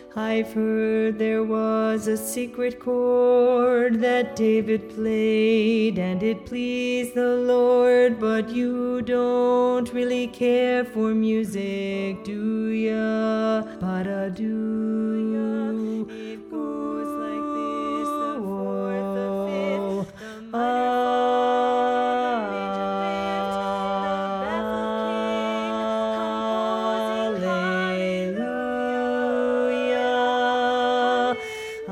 I've heard there was a secret chord that David played, and it pleased the Lord. But you don't really care for music, do ya? Ba-da-doo. It goes like this: the fourth, the fifth, the minor fall, the major lift, the baffled king, composing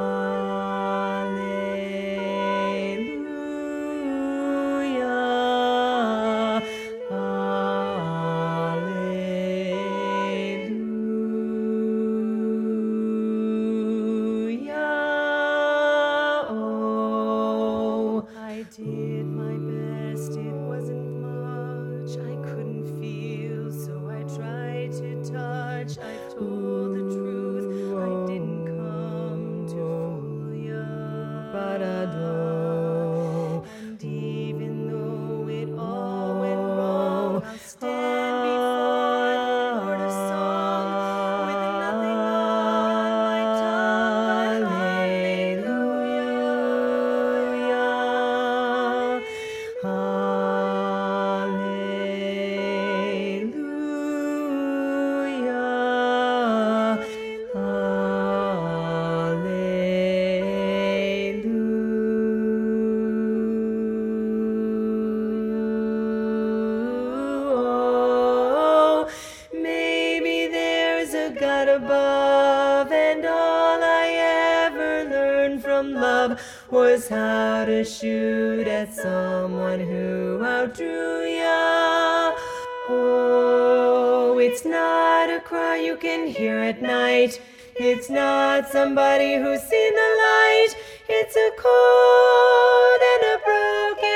I did my best, it wasn't much. I couldn't feel, so I tried to touch. I've told the truth, I didn't come to fool ya. And even though it all went wrong, I'll stand before the Lord of song with nothing on my tongue but maybe there's a God above, and all I ever learned from love was how to shoot at someone who outdrew ya. Oh, it's not a cry you can hear at night. It's not somebody who's seen the light. It's a cold and a broken